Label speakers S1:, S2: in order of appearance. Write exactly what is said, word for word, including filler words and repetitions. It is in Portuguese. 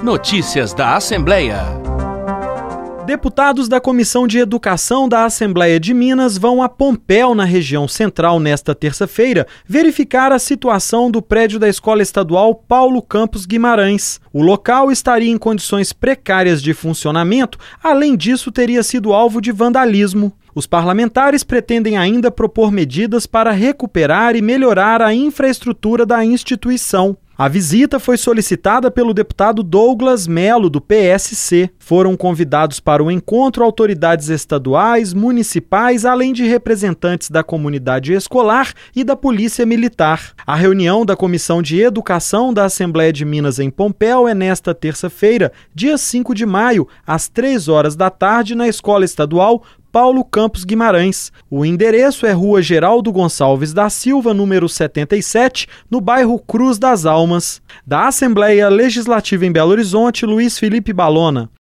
S1: Notícias da Assembleia.
S2: Deputados da Comissão de Educação da Assembleia de Minas vão a Pompéu, na região central, nesta terça-feira, verificar a situação do prédio da Escola Estadual Paulo Campos Guimarães. O local estaria em condições precárias de funcionamento, além disso teria sido alvo de vandalismo. Os parlamentares pretendem ainda propor medidas para recuperar e melhorar a infraestrutura da instituição. A visita foi solicitada pelo deputado Douglas Melo, do P S C. Foram convidados para o encontro autoridades estaduais, municipais, além de representantes da comunidade escolar e da Polícia Militar. A reunião da Comissão de Educação da Assembleia de Minas em Pompéu é nesta terça-feira, dia cinco de maio, às três horas da tarde, na Escola Estadual Paulo Campos Guimarães. O endereço é Rua Geraldo Gonçalves da Silva, número setenta e sete, no bairro Cruz das Almas. Da Assembleia Legislativa em Belo Horizonte, Luiz Felipe Balona.